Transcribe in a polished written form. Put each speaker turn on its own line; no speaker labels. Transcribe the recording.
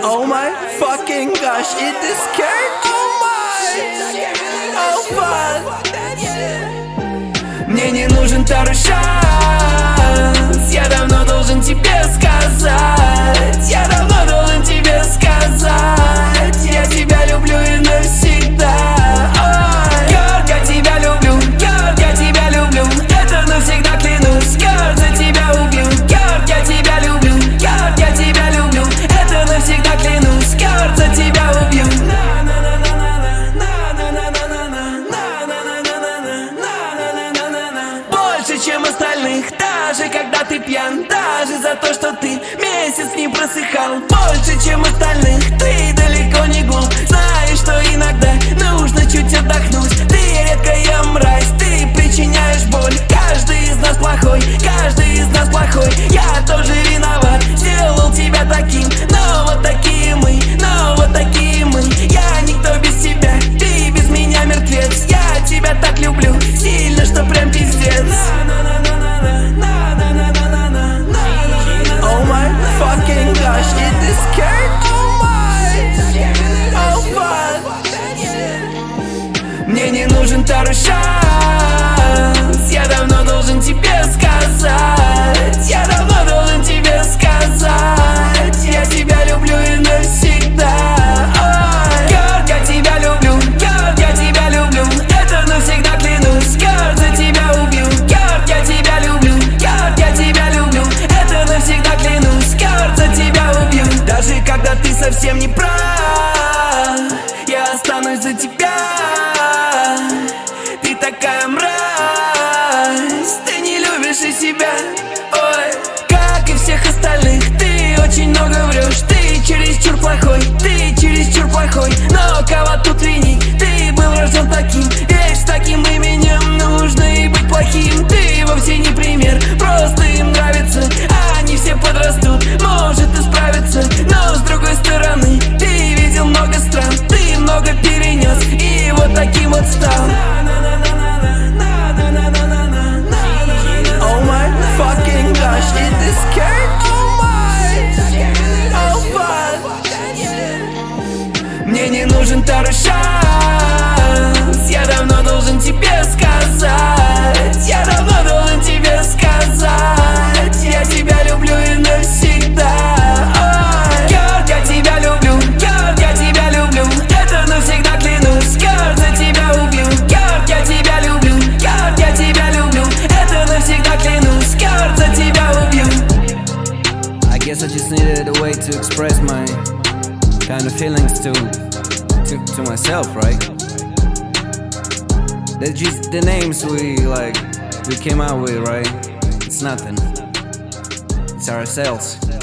Oh my fucking gosh, it is scared. Oh my, oh fuck. Мне не нужен второй шанс. Я давно должен тебе сказать. Я давно должен тебе сказать. Я тебя люблю и навсегда. Girl, я тебя люблю. Girl, я тебя люблю. Это навсегда клянусь. Girl, за тебя убью. Girl, я тебя люблю. Girl, я тебя люблю. Это навсегда клянусь. Girl, за тебя убью. Больше, чем остальных, даже когда ты пьян, даже за то, что ты месяц не просыхал. Больше, чем остальных, ты далеко не глуп. Знаешь, что иногда нужно чуть отдохнуть. Ты редкая мразь, ты причиняешь боль. Каждый из нас плохой, каждый из нас плохой. Я тоже виноват, сделал тебя таким. Но вот такие мы, но вот такие мы. Я никто без тебя, ты без меня мертвец. Я тебя так люблю, сильно, что прям пиздец. Oh my fucking gosh, it is scared. Oh my, oh fuck. Мне не нужен второй шанс. Я давно должен тебе сказать. Я давно должен тебе сказать. Я тебя люблю и навсегда. Girl, я тебя люблю. Girl, я тебя люблю. Это навсегда клянусь. Girl, за тебя убью. Girl, я тебя люблю. Girl, я тебя люблю. Это навсегда клянусь. Girl, за тебя убью. Даже когда ты совсем не прав, я останусь за тебя. Ты такая мразь, ты не любишь и себя. Ой, как и всех остальных, ты очень много врешь. Ты чересчур плохой, ты чересчур плохой. Но кого тут винить, ты был рожден таким. Ведь с таким именем нужно и быть плохим. Ты вовсе не пример, просто им нравится. Они все подрастут, может исправиться. Но с другой стороны, ты видел много стран, ты много перенес и вот таким вот стал. Oh my fucking gosh, it is scared. Oh my, oh fuck. Мне не нужен второй шанс. Я давно должен тебе сказать. Я давно должен тебе сказать. Я тебя люблю и навсегда. Girl, я тебя люблю. Girl, я тебя люблю. Это навсегда клянусь. Girl, за тебя убью. Girl, я тебя люблю. Girl, я тебя люблю. Это навсегда клянусь. Girl, за тебя убью.
I guess I just needed a way to express my kind of feelings to myself, right? They're just the names we came out with, right? It's nothing. It's ourselves.